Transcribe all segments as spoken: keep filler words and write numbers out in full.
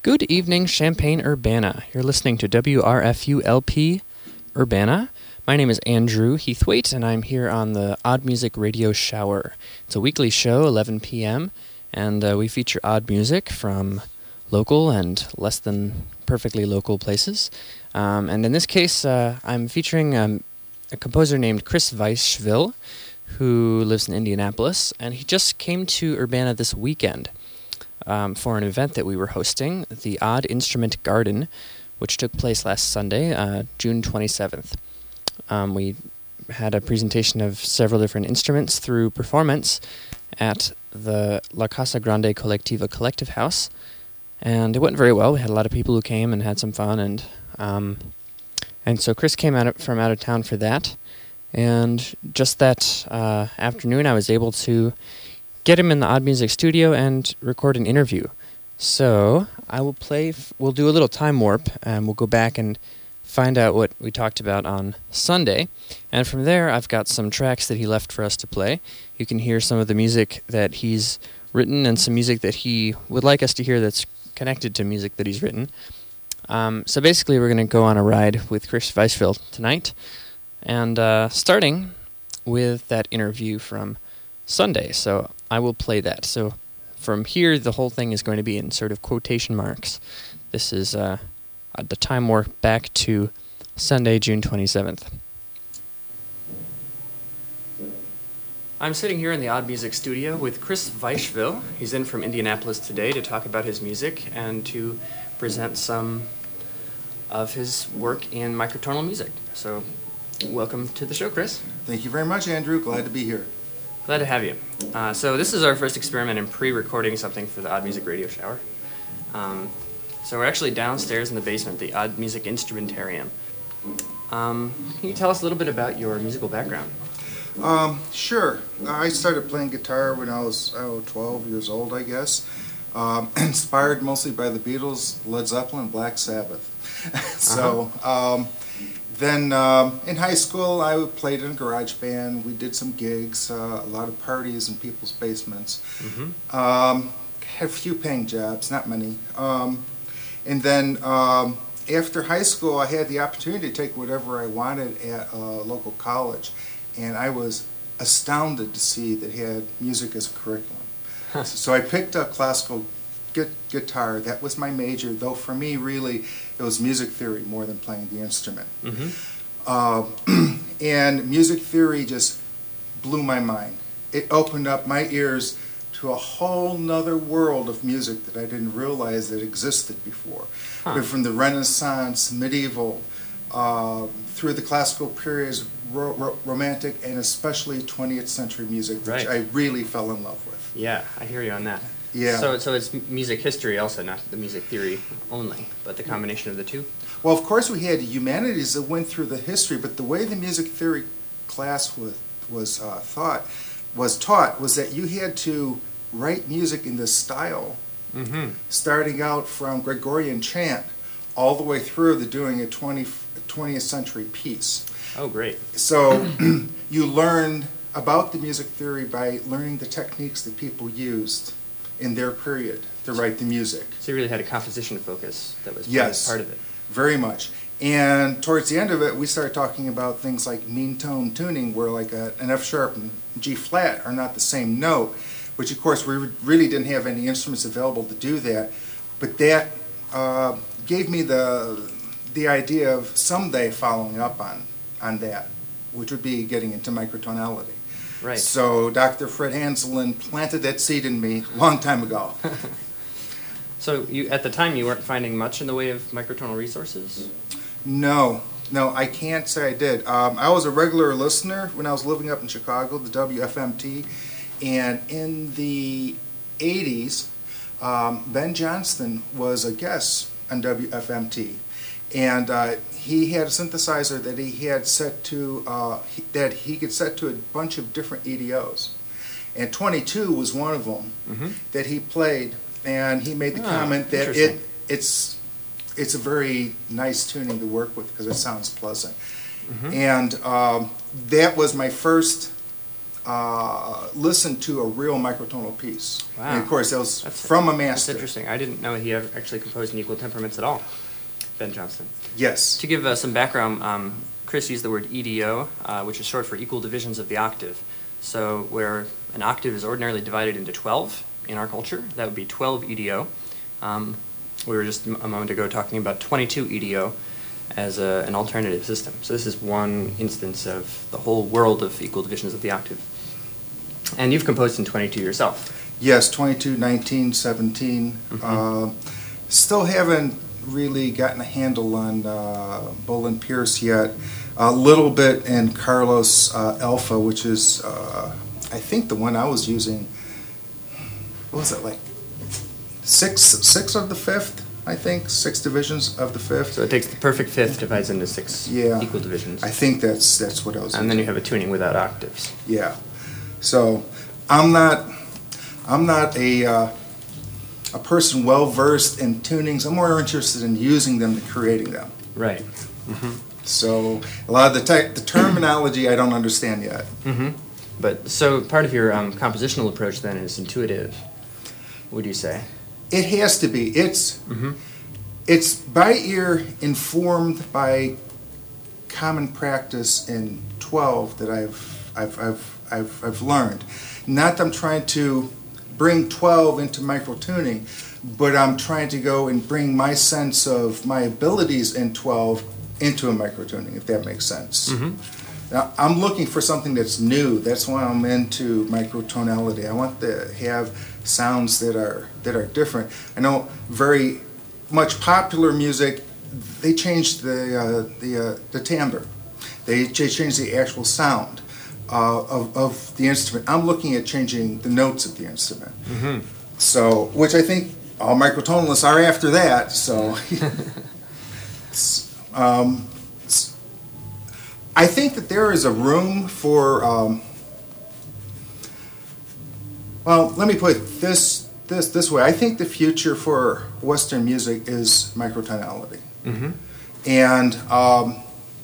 Good evening, Champaign-Urbana. You're listening to W R F U L P Urbana. My name is Andrew Heathwaite, and I'm here on the Odd Music Radio Shower. It's a weekly show, eleven p.m., and uh, we feature odd music from local and less than perfectly local places. Um, and in this case, uh, I'm featuring um, a composer named Chris Weisschwil, who lives in Indianapolis, and he just came to Urbana this weekend um, for an event that we were hosting, the Odd Instrument Garden, which took place last Sunday, uh, June twenty-seventh. Um, we had a presentation of several different instruments through performance at the La Casa Grande Colectiva Collective House, and it went very well. We had a lot of people who came and had some fun, and um, and so Chris came out of, from out of town for that. And just that uh, afternoon, I was able to get him in the Odd Music studio and record an interview. So I will play, f- we'll do a little time warp, and we'll go back and find out what we talked about on Sunday. And from there, I've got some tracks that he left for us to play. You can hear some of the music that he's written and some music that he would like us to hear that's connected to music that he's written. Um, so basically, we're going to go on a ride with Chris Weisschwil tonight. And uh, starting with that interview from Sunday. So I will play that. So from here, the whole thing is going to be in sort of quotation marks. This is uh, the time warp back to Sunday, June twenty-seventh. I'm sitting here in the Odd Music studio with Chris Weisschwil. He's in from Indianapolis today to talk about his music and to present some of his work in microtonal music. So welcome to the show, Chris. Thank you very much, Andrew. Glad to be here. Glad to have you. Uh, so this is our first experiment in pre-recording something for the Odd Music Radio Shower. Um, so we're actually downstairs in the basement, the Odd Music Instrumentarium. Um, can you tell us a little bit about your musical background? Um, sure. I started playing guitar when I was oh, twelve years old, I guess. Um, inspired mostly by the Beatles, Led Zeppelin, Black Sabbath. so... Uh-huh. Um, Then um, in high school, I played in a garage band. We did some gigs, uh, a lot of parties in people's basements. Mm-hmm. Um, had a few paying jobs, not many. Um, and then um, after high school, I had the opportunity to take whatever I wanted at a local college. And I was astounded to see that it had music as a curriculum. Huh. So I picked up classical gu- guitar. That was my major, though for me, really, it was music theory more than playing the instrument. Mm-hmm. Uh, and music theory just blew my mind. It opened up my ears to a whole nother world of music that I didn't realize that existed before. Huh. But from the Renaissance, medieval, uh, through the classical periods, ro- ro- romantic, and especially twentieth century music, which right. I really fell in love with. Yeah, I hear you on that. Yeah. So, so it's music history also, not the music theory only, but the combination of the two? Well, of course we had humanities that went through the history, but the way the music theory class was, was uh, thought, was taught, was that you had to write music in this style, mm-hmm. starting out from Gregorian chant, all the way through to doing a twentieth century piece. Oh, great. So you learned about the music theory by learning the techniques that people used in their period to write the music. So you really had a composition focus that was yes, part of it. Very much. And towards the end of it, we started talking about things like mean tone tuning, where like a, an F sharp and G flat are not the same note, which of course we really didn't have any instruments available to do that. But that uh, gave me the the idea of someday following up on, on that, which would be getting into microtonality. Right. So Doctor Fred Hanselin planted that seed in me a long time ago. So you, at the time, you weren't finding much in the way of microtonal resources? No, no, I can't say I did. Um, I was a regular listener when I was living up in Chicago, the W F M T, and in the eighties, um, Ben Johnston was a guest on W F M T. And uh, he had a synthesizer that he had set to, uh, he, that he could set to a bunch of different E D Os. And twenty-two was one of them mm-hmm. that he played, and he made the oh, comment that it it's it's a very nice tuning to work with because it sounds pleasant. Mm-hmm. And um, that was my first uh, listen to a real microtonal piece. Wow. And of course, that was That's- from a That's master. interesting. I didn't know he ever actually composed in equal temperaments at all, Ben Johnston. Yes. To give uh, some background, um, Chris used the word E D O, uh, which is short for equal divisions of the octave. So where an octave is ordinarily divided into twelve in our culture, that would be twelve E D O. Um, we were just a moment ago talking about twenty-two E D O as a, an alternative system. So this is one instance of the whole world of equal divisions of the octave. And you've composed in twenty-two yourself. Yes, twenty-two, nineteen, seventeen. Mhm. Uh, still haven't really gotten a handle on uh, Bolin Pierce yet. A little bit in Carlos uh, Alpha, which is, uh, I think, the one I was using. What was it, like six, six of the fifth? I think six divisions of the fifth. So it takes the perfect fifth, divides into six Yeah. equal divisions. I think that's that's what I was. And then you have a tuning without octaves. Yeah. So I'm not I'm not a uh, a person well versed in tunings. I'm more interested in using them than creating them. Right. So a lot of the tech, the terminology I don't understand yet. Mm-hmm. But so part of your um, compositional approach then is intuitive, would you say? It has to be. It's Mm-hmm. it's by ear informed by common practice in twelve that I've I've I've I've, I've learned. Not that I'm trying to bring twelve into micro tuning, but I'm trying to go and bring my sense of my abilities in twelve into a micro tuning, if that makes sense. Mm-hmm. Now, I'm looking for something that's new. That's why I'm into microtonality. I want to have sounds that are that are different. I know very much popular music. They changed the uh, the uh, the timbre. They, they changed the actual sound uh, of of the instrument. I'm looking at changing the notes of the instrument. Mm-hmm. So, which I think all microtonalists are after that. So. um, I think that there is a room for, um, well, let me put it this this this way. I think the future for Western music is microtonality, Mm-hmm. and um,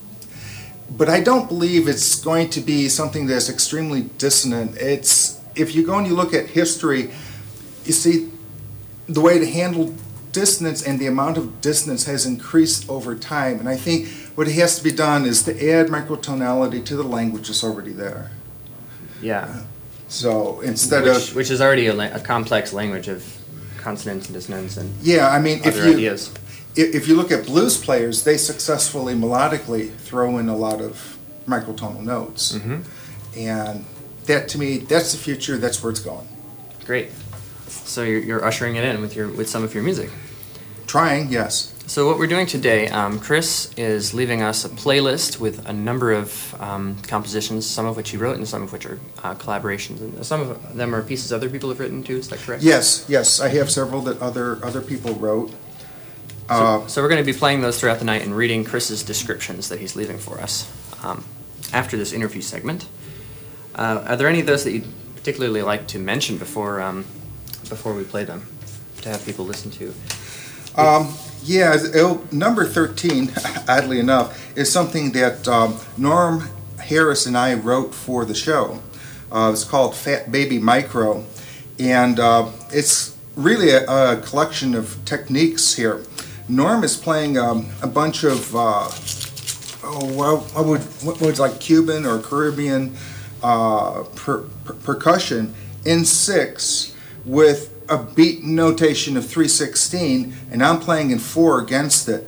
but I don't believe it's going to be something that's extremely dissonant. It's if you go and you look at history, you see the way to handle dissonance and the amount of dissonance has increased over time, and I think what has to be done is to add microtonality to the language that's already there. Yeah. So instead Which, of which is already a, la- a complex language of consonants and dissonance and yeah, I mean if other you ideas. if, if you look at blues players, they successfully melodically throw in a lot of microtonal notes, Mm-hmm. and that to me that's the future. That's where it's going. Great. So you're, you're ushering it in with your with some of your music. Trying, yes. So what we're doing today, um, Chris is leaving us a playlist with a number of um, compositions, some of which he wrote and some of which are uh, collaborations. And some of them are pieces other people have written too, is that correct? Yes, yes. I have several that other other people wrote. So, Uh, so we're going to be playing those throughout the night and reading Chris's descriptions that he's leaving for us um, after this interview segment. Uh, are there any of those that you'd particularly like to mention before um, before we play them, to have people listen to? Um, yeah, it'll, number thirteen, oddly enough, is something that um, Norm Harris and I wrote for the show. Uh, it's called Fat Baby Micro, and uh, it's really a, a collection of techniques here. Norm is playing um, a bunch of, uh, oh, what, what would what would like Cuban or Caribbean uh, per, per, percussion in six with a beat notation of three sixteen, and I'm playing in four against it.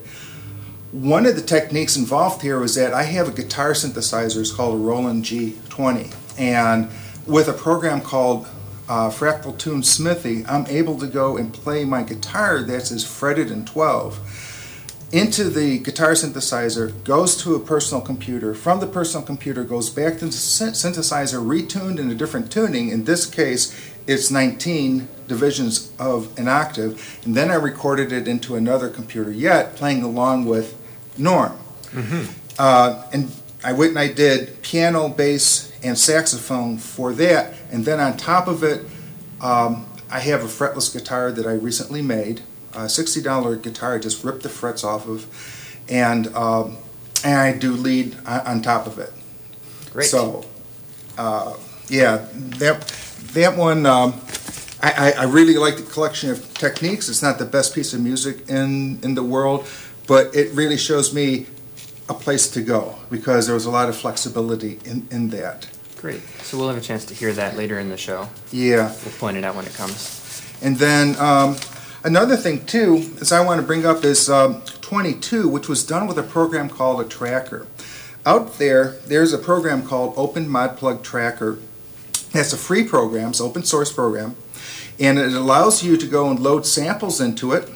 One of the techniques involved here was that I have a guitar synthesizer. It's called a Roland G twenty, and with a program called uh, Fractal Tune Smithy, I'm able to go and play my guitar that's as fretted in twelve into the guitar synthesizer, goes to a personal computer. From the personal computer, goes back to the synthesizer, retuned in a different tuning. In this case, it's nineteen divisions of an octave, and then I recorded it into another computer yet, playing along with Norm. Mm-hmm. Uh, and I went and I did piano, bass, and saxophone for that, and then on top of it, um, I have a fretless guitar that I recently made, a sixty dollar guitar I just ripped the frets off of, and um, and I do lead on, on top of it. Great. So, uh, Yeah, that that one. Um, I, I really like the collection of techniques. It's not the best piece of music in, in the world, but it really shows me a place to go because there was a lot of flexibility in, in that. Great. So we'll have a chance to hear that later in the show. Yeah. We'll point it out when it comes. And then um, another thing, too, is I want to bring up is um, twenty-two, which was done with a program called a Tracker. Out there, there's a program called Open Mod Plug Tracker. That's a free program, it's an open source program. And it allows you to go and load samples into it,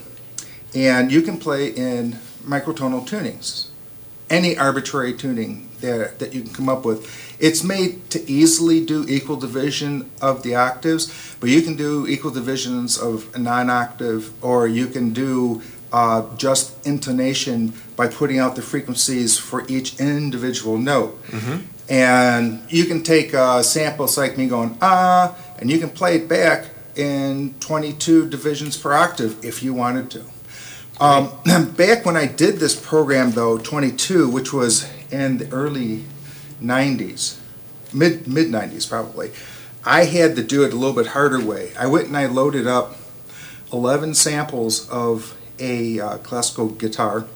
and you can play in microtonal tunings, any arbitrary tuning that, that you can come up with. It's made to easily do equal division of the octaves, but you can do equal divisions of a non-octave, or you can do uh, just intonation by putting out the frequencies for each individual note. Mm-hmm. And you can take uh, samples like me going, ah, and you can play it back in twenty-two divisions per octave if you wanted to. Um, back when I did this program, though, twenty-two, which was in the early nineties, mid mid nineties probably, I had to do it a little bit harder way. I went and I loaded up eleven samples of a uh, classical guitar,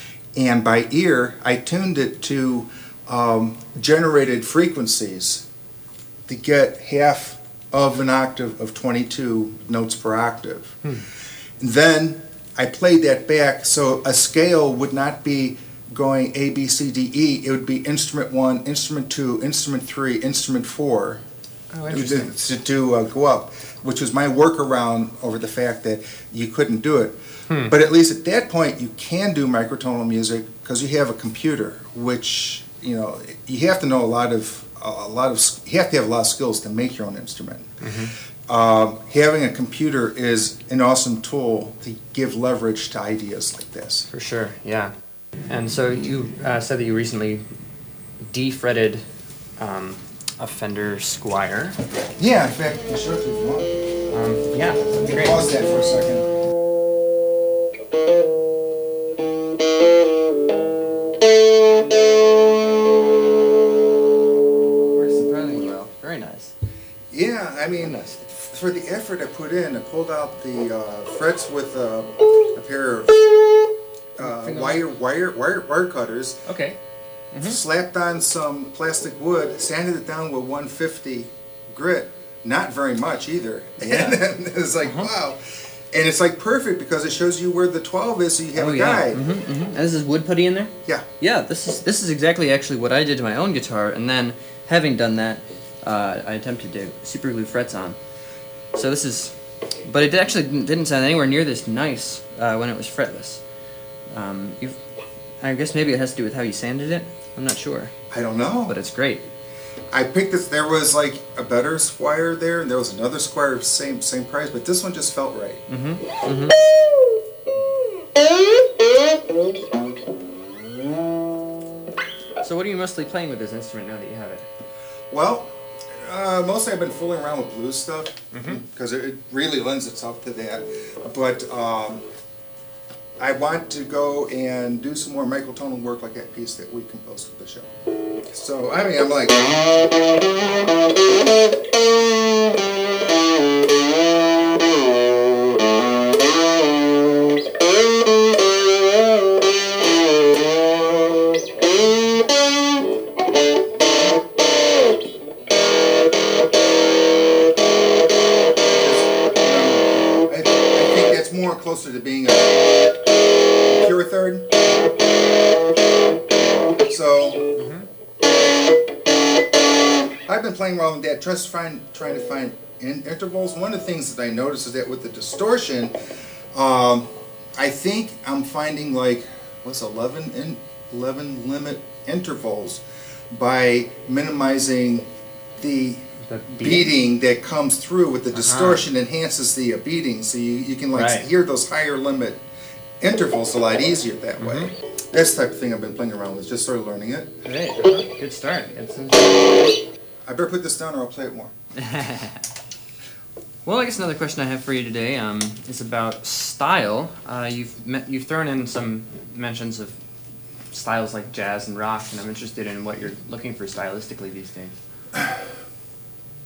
and by ear I tuned it to um, generated frequencies to get half of an octave of twenty-two notes per octave. Hmm. And then I played that back, so a scale would not be going A, B, C, D, E. It would be instrument one, instrument two, instrument three, instrument four. Oh, interesting. To, to uh, go up, which was my workaround over the fact that you couldn't do it. Hmm. But at least at that point, you can do microtonal music because you have a computer, which, you know, you have to know a lot of a lot of you have to have a lot of skills to make your own instrument. Mm-hmm. Um, having a computer is an awesome tool to give leverage to ideas like this. For sure, yeah. And so you uh, said that you recently defretted um, a Fender Squier. Yeah, in fact, I can show it if you want. Um, yeah, Let me great. pause that for a second. Yeah, I mean, for the effort I put in, I pulled out the uh, frets with uh, a pair of uh, wire, wire, wire, wire cutters. Okay. Mm-hmm. Slapped on some plastic wood, sanded it down with one fifty grit. Not very much either. Yeah. And it was like, uh-huh. Wow. And it's like perfect because it shows you where the twelve is, so you have oh, a yeah. guide. Mm-hmm, mm-hmm. And this is wood putty in there? Yeah. Yeah, this is this is exactly actually what I did to my own guitar, and then having done that, uh, I attempted to super glue frets on. So this is, but it actually didn't sound anywhere near this nice uh, when it was fretless. Um, you've, I guess maybe it has to do with how you sanded it. I'm not sure. I don't know. But it's great. I picked this. There was like a better Squier there, and there was another Squier same same price, but this one just felt right. Mm-hmm. Mm-hmm. So what are you mostly playing with this instrument now that you have it? Well, uh, mostly I've been fooling around with blues stuff because mm-hmm. it really lends itself to that. But um, I want to go and do some more microtonal work like that piece that we composed for the show. So, I mean, I'm like... I, I think that's more closer to being a pure third. So... I've been playing around with that, just trying, trying to find in intervals. One of the things that I noticed is that with the distortion, um, I think I'm finding like, what's eleven, in, eleven limit intervals by minimizing the, the beating that comes through with the uh-huh. distortion enhances the uh, beating. So you, you can like right. hear hear those higher limit intervals a lot easier that way. Mm-hmm. That's the type of thing I've been playing around with, just sort of learning it. Great. Uh-huh. Good start. Good I better put this down or I'll play it more. Well, I guess another question I have for you today um, is about style. Uh, you've met, you've thrown in some mentions of styles like jazz and rock, and I'm interested in what you're looking for stylistically these days.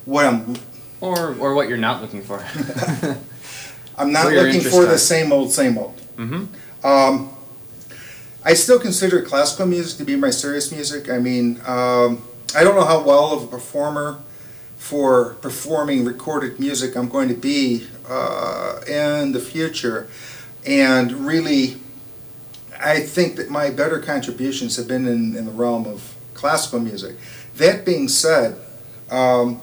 what I'm or or what you're not looking for. I'm not looking for the same old, same old. Mm-hmm. Um, I still consider classical music to be my serious music. I mean, um, I don't know how well of a performer for performing recorded music I'm going to be uh, in the future. And really, I think that my better contributions have been in, in the realm of classical music. That being said, um,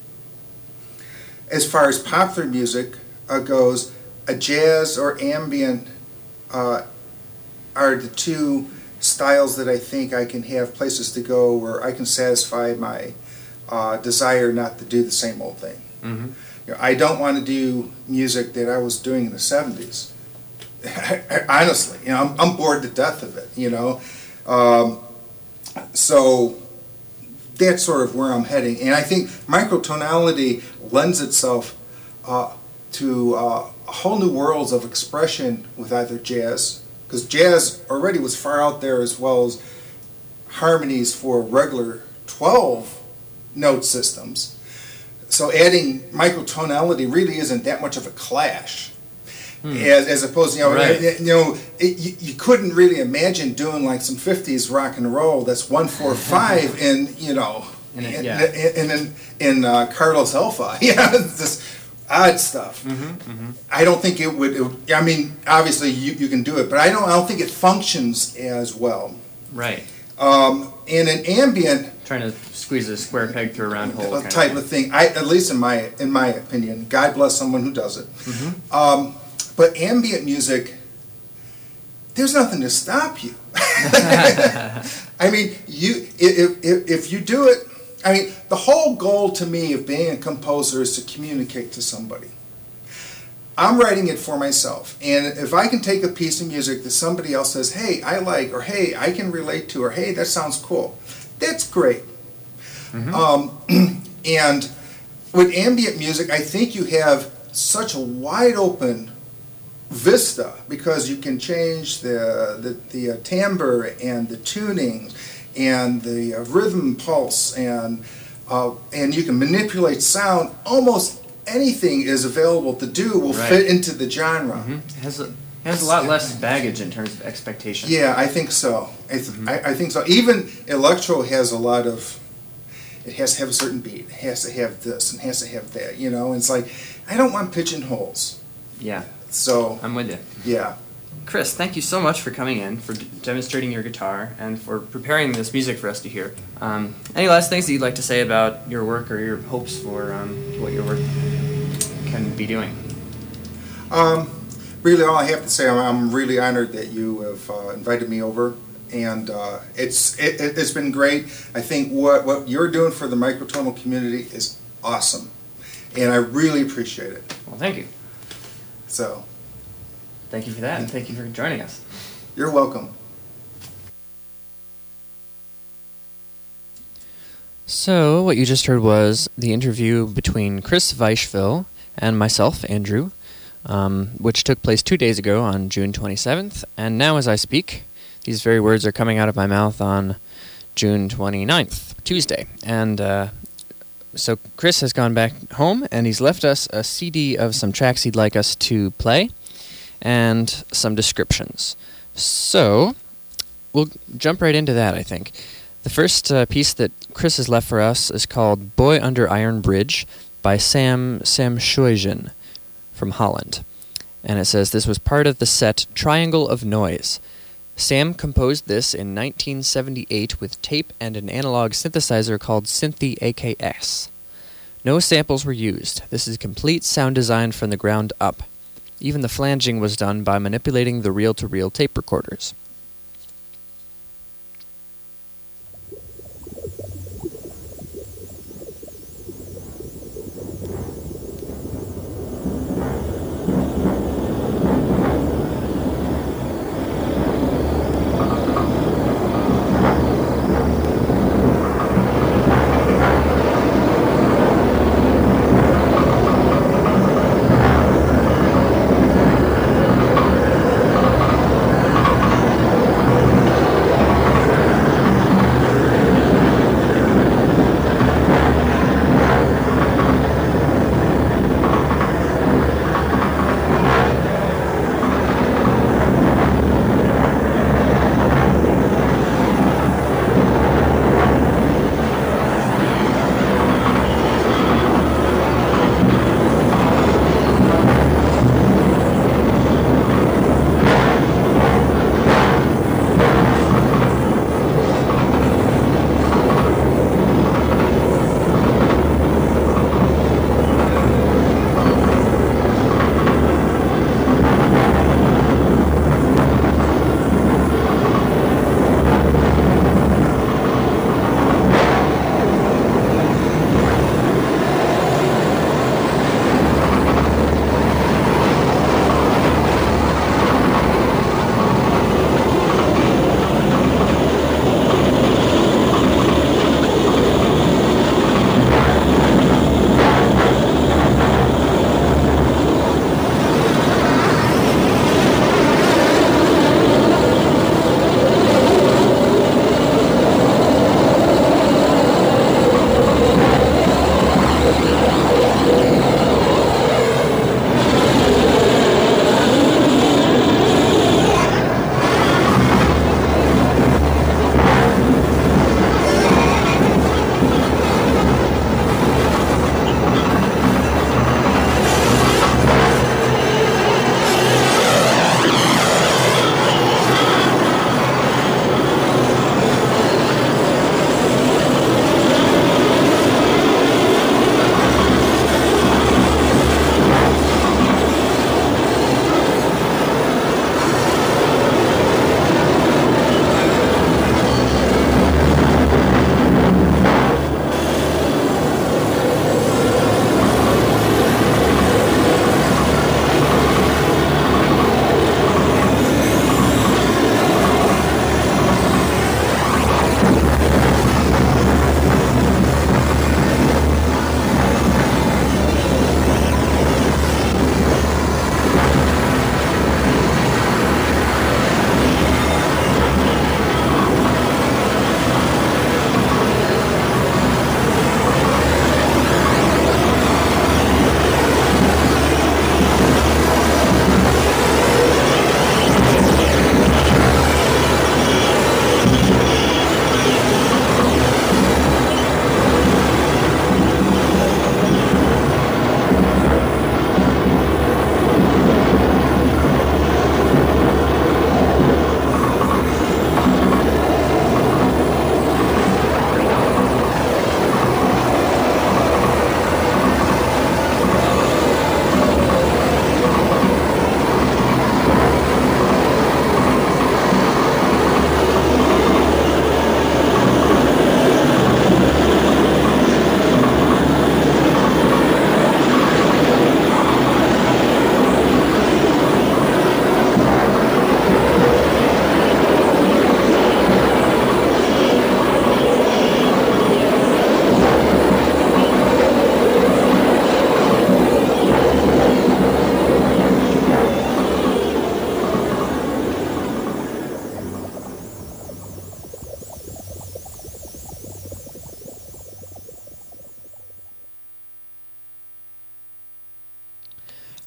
as far as popular music uh, goes, a jazz or ambient uh, are the two styles that I think I can have places to go where I can satisfy my uh, desire not to do the same old thing. Mm-hmm. You know, I don't want to do music that I was doing in the seventies. Honestly, you know, I'm, I'm bored to death of it. You know, um, so that's sort of where I'm heading, and I think microtonality lends itself uh, to uh, whole new worlds of expression with either jazz, because jazz already was far out there, as well as harmonies for regular twelve note systems. So adding microtonality really isn't that much of a clash. Hmm. As, as opposed to, you know, right. you know it, you, you couldn't really imagine doing like some fifties rock and roll that's one four five in, you know, in, in, yeah. in, in, in uh, Carlos Alpha. Yeah, this odd stuff. Mm-hmm, mm-hmm. I don't think it would, it would, I mean, obviously you, you can do it, but I don't, I don't think it functions as well. Right. Um, and an ambient... Trying to squeeze a square peg through a round hole. Type of thing. I, at least in my in my opinion. God bless someone who does it. Mm-hmm. Um, but ambient music, there's nothing to stop you. I mean, you if, if if you do it, I mean, the whole goal to me of being a composer is to communicate to somebody. I'm writing it for myself, and if I can take a piece of music that somebody else says, hey, I like, or hey, I can relate to, or hey, that sounds cool, that's great. Mm-hmm. Um, and with ambient music, I think you have such a wide open vista, because you can change the the, the uh, timbre and the tunings and the uh, rhythm pulse, and uh, and you can manipulate sound. Almost anything is available to do will right. fit into the genre. Mm-hmm. It has a, it has a lot less baggage in terms of expectation. Yeah, I think so. I, th- mm-hmm. I, I think so. Even electro has a lot of. It has to have a certain beat. It has to have this and has to have that. You know, and it's like, I don't want pigeonholes. Yeah. So I'm with you. Yeah. Chris, thank you so much for coming in, for d- demonstrating your guitar, and for preparing this music for us to hear. Um, any last things that you'd like to say about your work or your hopes for um, what your work can be doing? Um, really, all I have to say, I'm, I'm really honored that you have uh, invited me over, and uh, it's it, it's been great. I think what what you're doing for the microtonal community is awesome, and I really appreciate it. Well, thank you. So. Thank you for that, and thank you for joining us. You're welcome. So, what you just heard was the interview between Chris Weishville and myself, Andrew, um, which took place two days ago on June twenty-seventh, and now as I speak, these very words are coming out of my mouth on June twenty-ninth, Tuesday. And uh, so Chris has gone back home, and he's left us a C D of some tracks he'd like us to play, and some descriptions. So, we'll jump right into that, I think. The first uh, piece that Chris has left for us is called Boy Under Iron Bridge by Sam Samshuijen from Holland. And it says this was part of the set Triangle of Noise. Sam composed this in nineteen seventy-eight with tape and an analog synthesizer called Synthi A K S. No samples were used. This is complete sound design from the ground up. Even the flanging was done by manipulating the reel-to-reel tape recorders.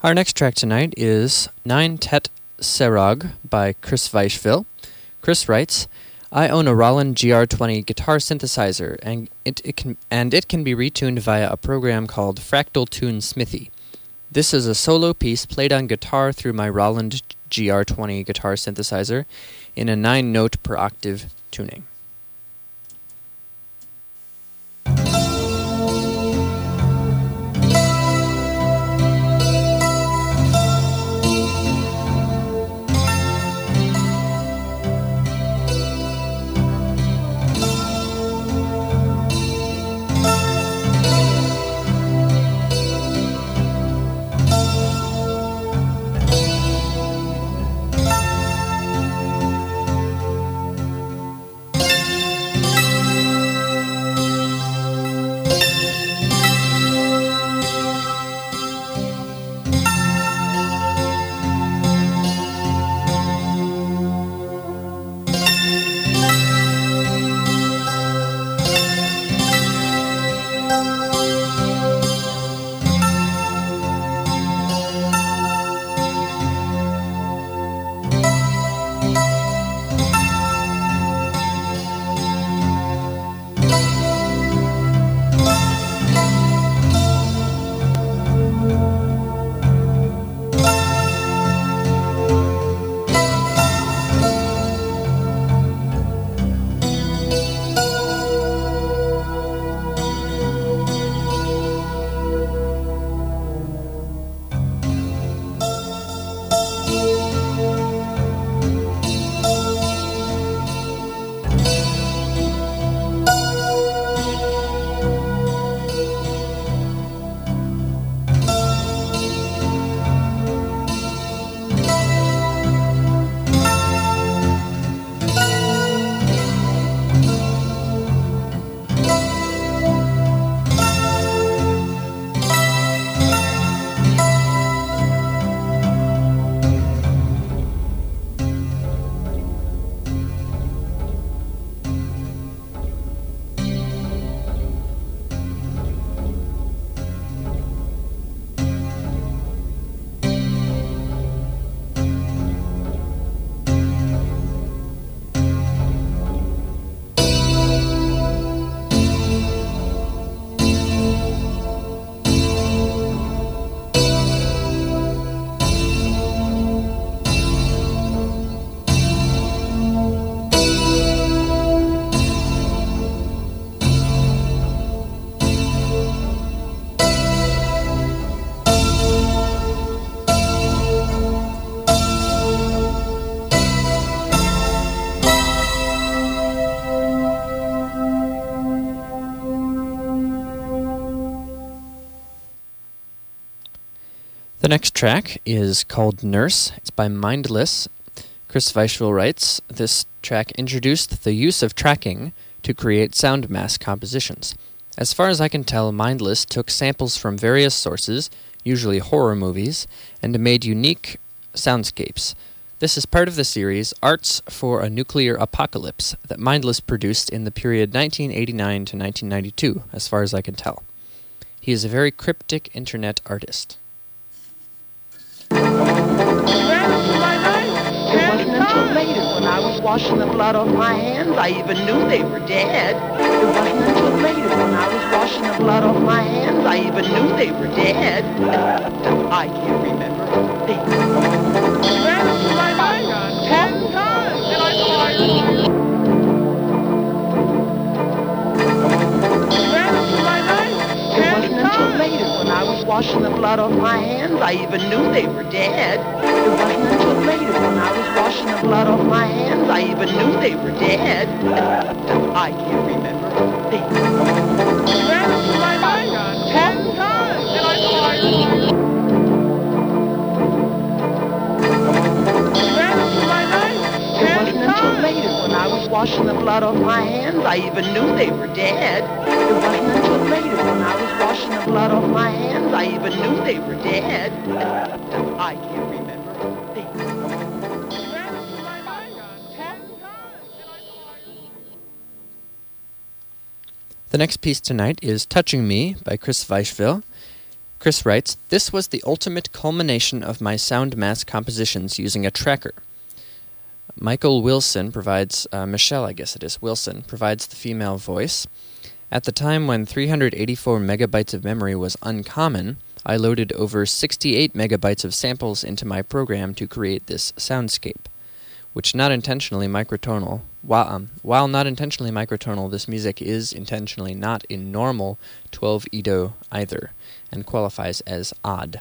Our next track tonight is Nine Tet Serog by Chris Weishville. Chris writes, I own a Roland G R twenty guitar synthesizer, and it, it can and it can be retuned via a program called Fractal Tune Smithy. This is a solo piece played on guitar through my Roland G R twenty guitar synthesizer in a nine-note per octave tuning. The next track is called Nurse. It's by Mindless. Chris Weishville writes, this track introduced the use of tracking to create sound mask compositions. As far as I can tell, Mindless took samples from various sources, usually horror movies, and made unique soundscapes. This is part of the series Arts for a Nuclear Apocalypse that Mindless produced in the period nineteen eighty-nine to nineteen ninety-two, as far as I can tell. He is a very cryptic internet artist. It wasn't until later when I was washing the blood off my hands I even knew they were dead. It wasn't until later when I was washing the blood off my hands I even knew they were dead. I can't remember. They... Ran up to my nightgown ten times and I fired. Ran up to my nightgown ten times. It wasn't until later when I was washing the blood off my hands I even knew they were dead. It wasn't until later when I was washing the blood off my hands I even knew they were dead. I can't remember. They ran up to my nightgown ten times and I fired. Ran up to my nightgown ten times. It wasn't until later when I was washing the blood off my hands I even knew they were dead. It wasn't until later when I was washing the blood off my hands I even knew they were dead. I can't remember. They ran up to my nightgown ten times and I fired. The next piece tonight is Touching Me by Chris Weishville. Chris writes, "This was the ultimate culmination of my sound mask compositions using a tracker." Michael Wilson provides, uh, Michelle, I guess it is, Wilson, provides the female voice. "At the time when three hundred eighty-four megabytes of memory was uncommon, I loaded over sixty-eight megabytes of samples into my program to create this soundscape, which not intentionally microtonal. While, um, while not intentionally microtonal, this music is intentionally not in normal twelve Edo either, and qualifies as odd."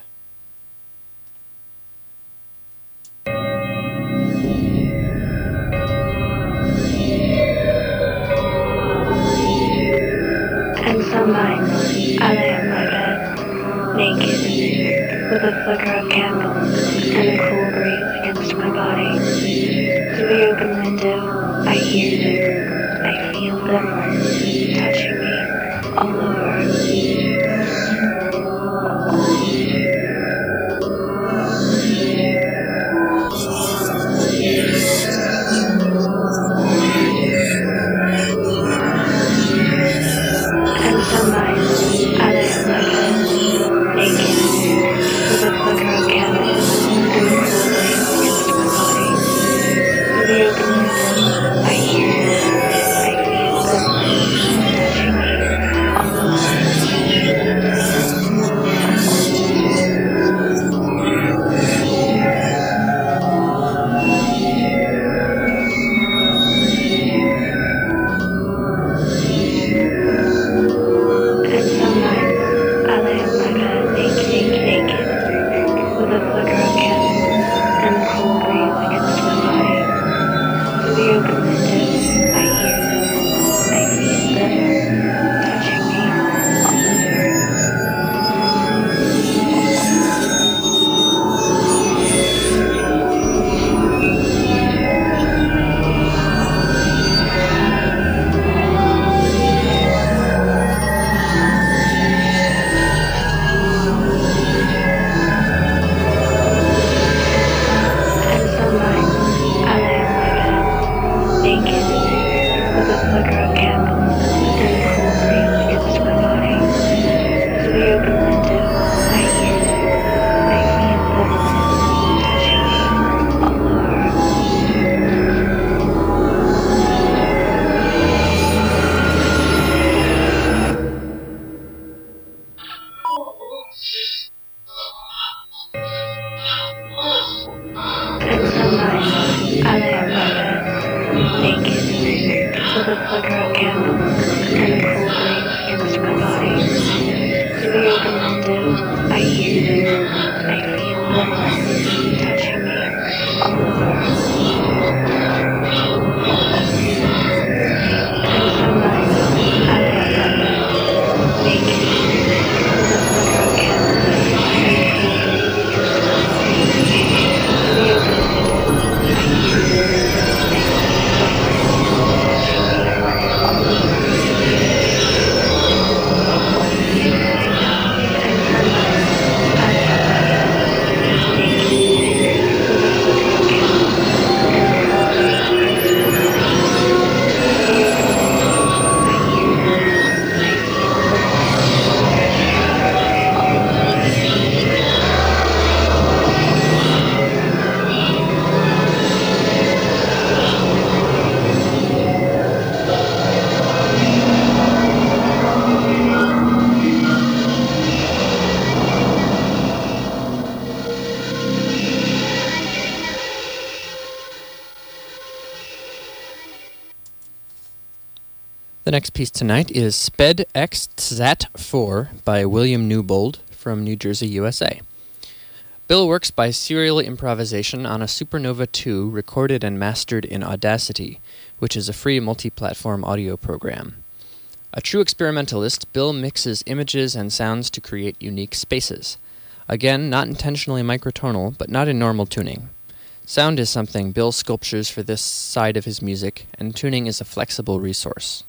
And some nights I lay on my bed, naked, with a flicker of candles and a cool breeze against my body. Through the open window, I hear them, I feel them, touching me all over. The next piece tonight is Sped X Zat four by William Newbold from New Jersey, U S A. Bill works by serial improvisation on a Supernova two recorded and mastered in Audacity, which is a free multi-platform audio program. A true experimentalist, Bill mixes images and sounds to create unique spaces. Again, not intentionally microtonal, but not in normal tuning. Sound is something Bill sculptures for this side of his music, and tuning is a flexible resource.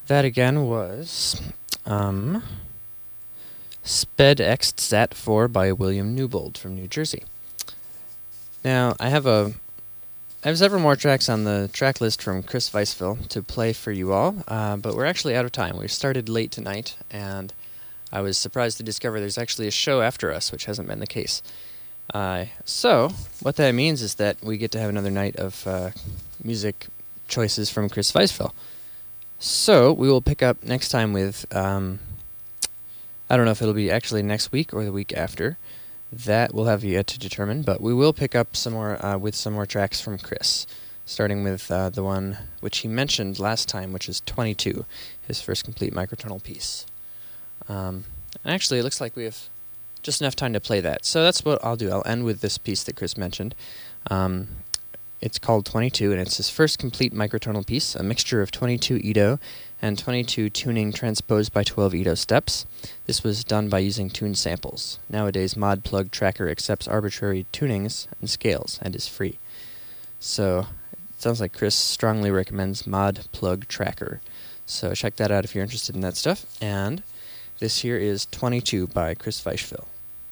That again was um, Sped X Zat four by William Newbold from New Jersey. Now, I have a I have several more tracks on the track list from Chris Weisfeld to play for you all, uh, but we're actually out of time. We started late tonight, and I was surprised to discover there's actually a show after us, which hasn't been the case. Uh, so, what that means is that we get to have another night of uh, music choices from Chris Weisfeld. So, we will pick up next time with, um, I don't know if it'll be actually next week or the week after. That we'll have yet to determine, but we will pick up some more uh, with some more tracks from Chris, starting with uh, the one which he mentioned last time, which is twenty-two, his first complete microtonal piece. Um, and actually, it looks like we have just enough time to play that, so that's what I'll do. I'll end with this piece that Chris mentioned. Um, it's called twenty-two, and it's his first complete microtonal piece, a mixture of twenty-two Edo and twenty-two tuning transposed by twelve Edo steps. This was done by using tune samples. Nowadays, Mod Plug Tracker accepts arbitrary tunings and scales and is free. So, it sounds like Chris strongly recommends Mod Plug Tracker. So check that out if you're interested in that stuff. And this here is twenty-two by Chris Weisfeld.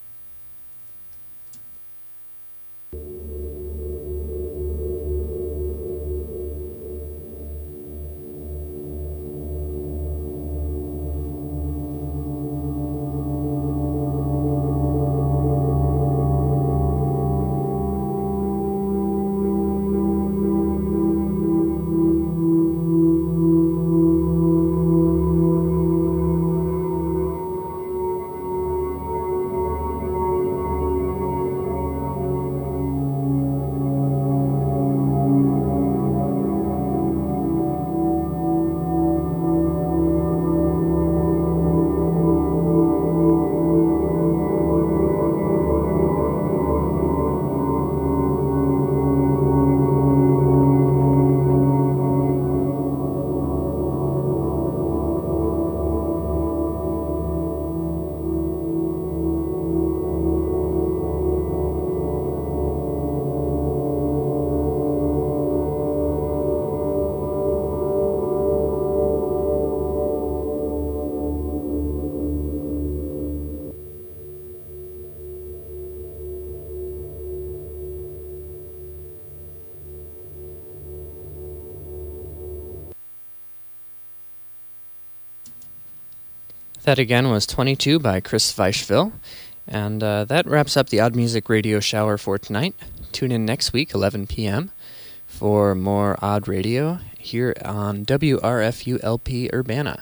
That again was twenty-two by Chris Weisfeld, and uh, that wraps up the Odd Music Radio Shower for tonight. Tune in next week, eleven p.m., for more Odd Radio here on W R F U L P Urbana.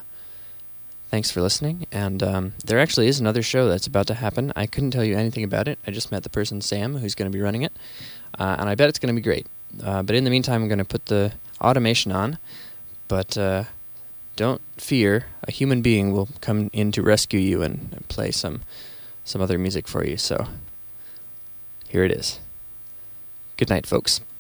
Thanks for listening, and um, there actually is another show that's about to happen. I couldn't tell you anything about it. I just met the person, Sam, who's going to be running it, uh, and I bet it's going to be great. Uh, but in the meantime, I'm going to put the automation on, but uh, don't fear, a human being will come in to rescue you and, and play some some other music for you. So here it is. Good night, folks.